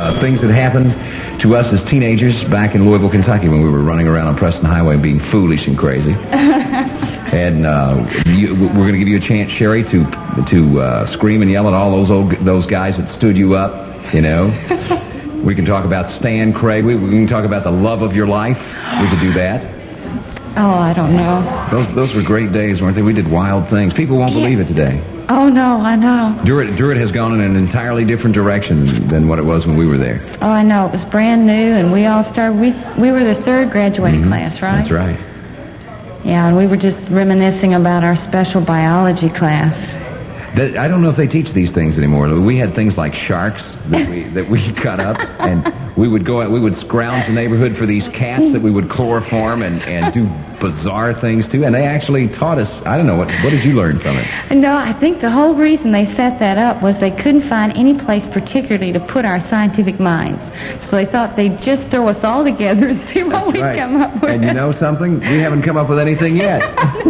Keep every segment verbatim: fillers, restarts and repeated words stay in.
uh, things that happened to us as teenagers back in Louisville, Kentucky, when we were running around on Preston Highway being foolish and crazy. And uh, you, we're going to give you a chance, Sherry, to to uh, scream and yell at all those old, those guys that stood you up. You know, we can talk about Stan Craig. We, we can talk about the love of your life. We could do that. Oh, I don't know. Those those were great days, weren't they? We did wild things. People won't Yeah. believe it today. Oh, no, I know. Druid, Druid has gone in an entirely different direction than what it was when we were there. Oh, I know. It was brand new, and we all started, we we were the third graduating Mhm. class, right? That's right. Yeah, and we were just reminiscing about our special biology class. That, I don't know if they teach these things anymore. We had things like sharks that we that we cut up, and we would go out, we would scrounge the neighborhood for these cats that we would chloroform and, and do bizarre things to. And they actually taught us. I don't know what what did you learn from it? No, I think the whole reason they set that up was they couldn't find any place particularly to put our scientific minds. So they thought they'd just throw us all together and see what That's we'd right. come up with. And you know something? We haven't come up with anything yet.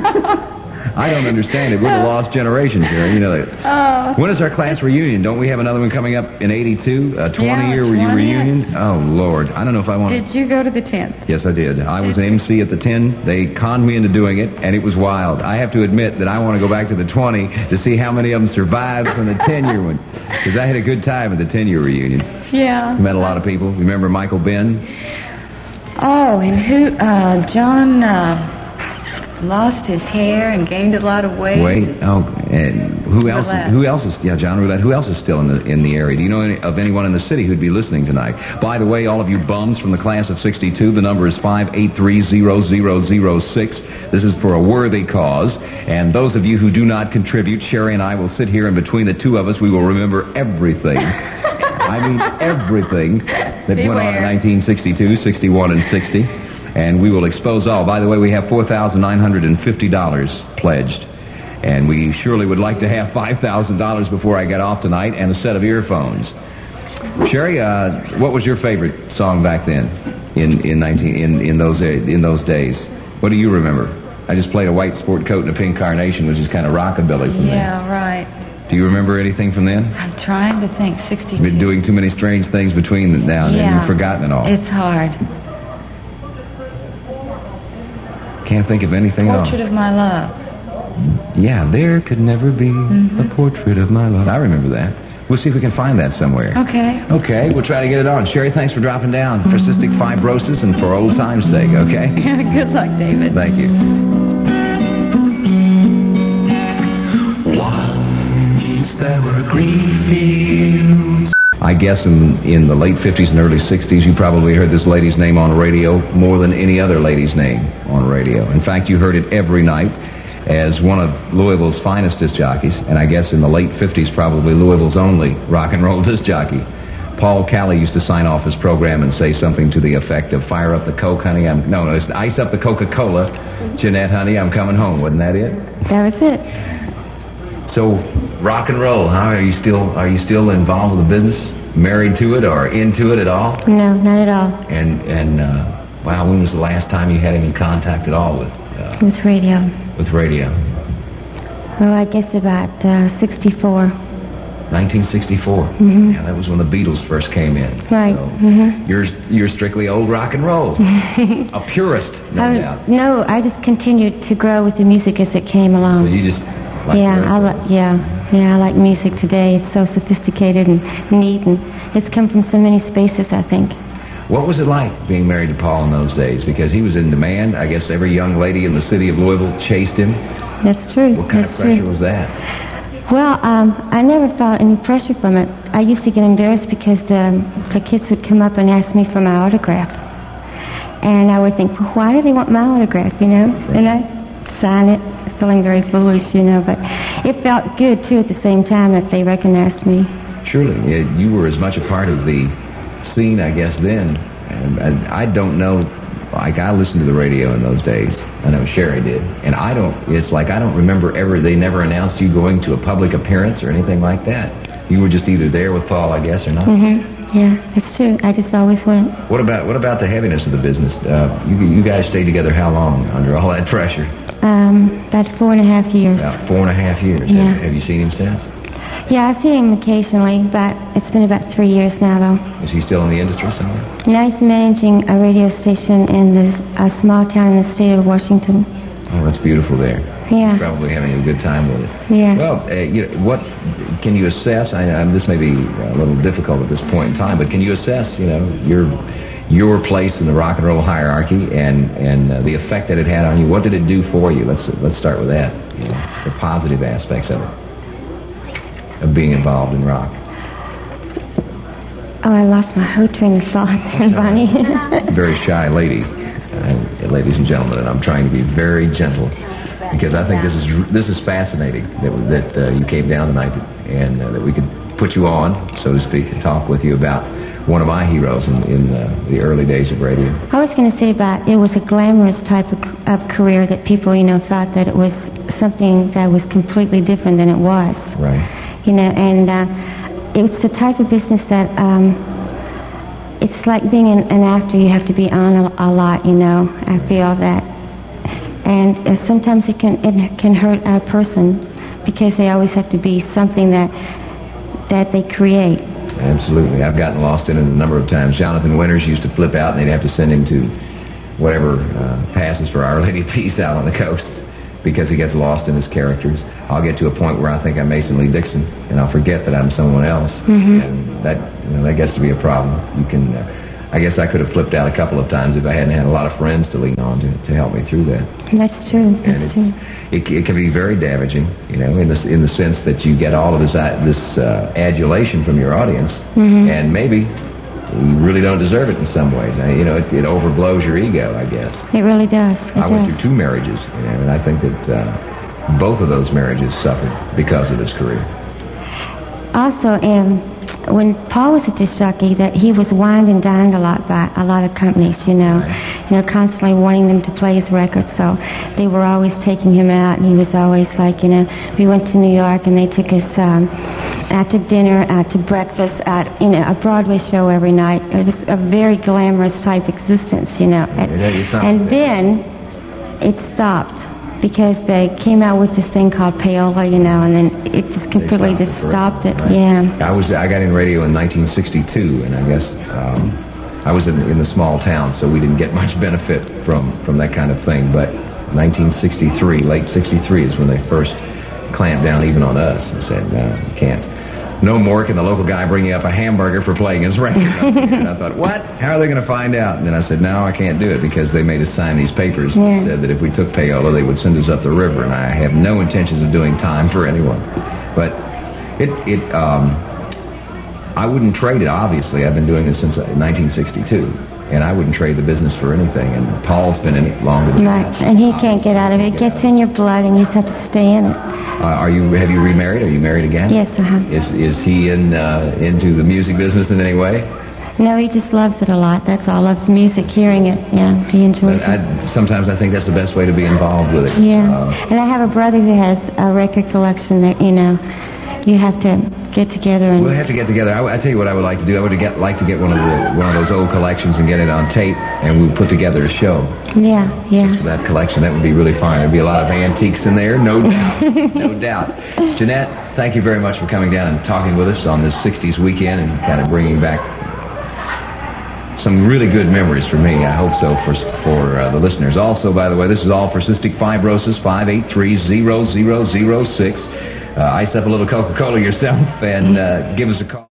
I don't understand it. We're the lost generation here. You know that. Oh. When is our class reunion? Don't we have another one coming up in eighty-two? A twenty-year Yeah, reunion? Oh, Lord. I don't know if I want to... Did you go to the tenth? Yes, I did. I was Did an you? M C at the ten. They conned me into doing it, and it was wild. I have to admit that I want to go back to the twenty to see how many of them survived from the ten-year one. Because I had a good time at the ten-year reunion. Yeah. Met a lot of people. Remember Michael Ben? Oh, and who, uh, John, uh, lost his hair and gained a lot of weight. Wait. Oh, and who else? Roulette. Who else is? Yeah, John Roulette. Who else is still in the in the area? Do you know any, of anyone in the city who'd be listening tonight? By the way, all of you bums from the class of sixty-two, the number is five eight three zero zero zero six. This is for a worthy cause. And those of you who do not contribute, Sherry and I will sit here, and between the two of us, we will remember everything. I mean everything that went on in Beware. nineteen sixty-two, sixty-one, and sixty. And we will expose all. By the way, we have four thousand nine hundred fifty dollars pledged. And we surely would like to have five thousand dollars before I get off tonight, and a set of earphones. Sherry, uh, what was your favorite song back then in, in, nineteen, in, in, those, in those days? What do you remember? I just played A White Sport Coat and a Pink Carnation, which is kind of rockabilly from Yeah, right. then. Do you remember anything from then? I'm trying to think. sixty-two. You've been doing too many strange things between now and then. Yeah. You've forgotten it all. It's hard. Can't think of anything else. Portrait of My Love. Yeah, there could never be Mm-hmm. a portrait of my love. I remember that. We'll see if we can find that somewhere. Okay. Okay, we'll try to get it on. Sherry, thanks for dropping down for cystic fibrosis and for old time's sake, okay? Good luck, David. Thank you. Once there were green fields. I guess in, in the late fifties and early sixties, you probably heard this lady's name on radio more than any other lady's name on radio. In fact, you heard it every night as one of Louisville's finest disc jockeys, and I guess in the late fifties, probably Louisville's only rock and roll disc jockey. Paul Callie used to sign off his program and say something to the effect of, "Fire up the Coke, honey, I'm..." No, no, it's "Ice up the Coca-Cola, Jeanette, honey, I'm coming home." Wasn't that it? That was it. So, rock and roll, huh? Are you still are you still involved with the business? Married to it or into it at all? No, not at all. And and uh, wow, when was the last time you had any contact at all with uh, With radio. with radio? Oh, I guess about uh, sixty-four. nineteen sixty-four. Mm-hmm. Yeah, that was when the Beatles first came in. Right. So Mm-hmm. You're you're strictly old rock and roll. A purist, no I, doubt. no, I just continued to grow with the music as it came So along. you just like yeah, the- I like. Yeah, yeah, I like music today. It's so sophisticated and neat, and it's come from so many spaces, I think. What was it like being married to Paul in those days? Because he was in demand. I guess every young lady in the city of Louisville chased him. That's true. What kind That's of pressure true. was that? Well, um, I never felt any pressure from it. I used to get embarrassed because the, the kids would come up and ask me for my autograph. And I would think, well, why do they want my autograph, you know? And I'd sign it, feeling very foolish, you know. But it felt good, too, at the same time that they recognized me. Surely, yeah, you were as much a part of the scene, I guess, then. And, and I don't know, like, I listened to the radio in those days. I know Sherry did. And I don't, it's like I don't remember ever, they never announced you going to a public appearance or anything like that. You were just either there with Paul, I guess, or not. Mm-hmm. Yeah, that's true. I just always went. What about what about the heaviness of the business? Uh, you, you guys stayed together how long under all that pressure? Um, about four and a half years. About four and a half years. Yeah. Have, have you seen him since? Yeah, I see him occasionally, but it's been about three years now, though. Is he still in the industry somewhere? Now he's managing a radio station in this, a small town in the state of Washington. Oh, that's beautiful there. Yeah. He's probably having a good time with it. Yeah. Well, uh, you know, what can you assess? I, I, this may be a little difficult at this point in time, but can you assess, you know, your your place in the rock and roll hierarchy and and uh, the effect that it had on you? What did it do for you? Let's let's start with that. You know, the positive aspects of it, of being involved in rock. Oh, I lost my whole train of thought, Bonnie. Very shy lady, uh, ladies and gentlemen, and I'm trying to be very gentle because I think this is this is fascinating that that uh, you came down tonight and uh, that we could put you on, so to speak, and talk with you about one of my heroes in, in uh, the early days of radio. I was going to say about it was a glamorous type of, of career that people, you know, thought that it was something that was completely different than it was. Right. You know, and uh, it's the type of business that um, it's like being an, an actor. You have to be on a, a lot, you know. I feel that, and uh, sometimes it can it can hurt a person because they always have to be something that that they create. Absolutely. I've gotten lost in it a number of times. Jonathan Winters used to flip out and they'd have to send him to whatever uh, passes for Our Lady of Peace out on the coast because he gets lost in his characters. I'll get to a point where I think I'm Mason Lee Dixon and I'll forget that I'm someone else. Mm-hmm. And that, you know, that gets to be a problem. You can, uh, I guess I could have flipped out a couple of times if I hadn't had a lot of friends to lean on to, to help me through that. That's true. That's true. It, it can be very damaging, you know, in the in the sense that you get all of this uh, this uh, adulation from your audience, mm-hmm. and maybe you really don't deserve it in some ways. I, you know, it, it overblows your ego, I guess. It really does. It I does. went through two marriages, you know, and I think that uh, both of those marriages suffered because of his career. Also, um, when Paul was a disc jockey, that he was wined and dined a lot by a lot of companies, you know, right. you know, constantly wanting them to play his records. So they were always taking him out, and he was always like, you know, we went to New York and they took us um, out to dinner, out to breakfast, at you know a Broadway show every night. It was a very glamorous type existence, you know. At, and then it stopped. Because they came out with this thing called payola, you know, and then it just completely just stopped it. Right. Yeah. I was I got in radio in nineteen sixty-two, and I guess um, I was in, in the small town, so we didn't get much benefit from, from that kind of thing. But nineteen sixty-three, late sixty-three, is when they first clamped down even on us and said, no, you can't. No more can the local guy bring you up a hamburger for playing his record. And I thought, what? How are they going to find out? And then I said, no, I can't do it because they made us sign these papers yeah. that said that if we took payola, they would send us up the river. And I have no intentions of doing time for anyone. But it, it, um, I wouldn't trade it, obviously. I've been doing this since nineteen sixty-two. And I wouldn't trade the business for anything. And Paul's been in it longer than right. that. And he can't get out of it. It gets in your blood, and you just have to stay in it. Uh, are you? Have you remarried? Are you married again? Yes, I have. Is is he in uh, into the music business in any way? No, he just loves it a lot. That's all. Loves music, hearing it. Yeah, he enjoys I, it. sometimes I think that's the best way to be involved with it. Yeah, uh, and I have a brother who has a record collection that you know you have to get together and. We'll have to get together. I, I tell you what I would like to do. I would get like to get one of the one of those old collections and get it on tape, and we'll put together a show. Yeah, yeah. For that collection, that would be really fun. There'd be a lot of antiques in there, no doubt, no doubt. Jeanette, thank you very much for coming down and talking with us on this sixties weekend and kind of bringing back some really good memories for me. I hope so for for uh, the listeners. Also, by the way, this is all for cystic fibrosis. Five eight three zero zero zero six. Uh, ice up a little Coca-Cola yourself and uh, give us a call.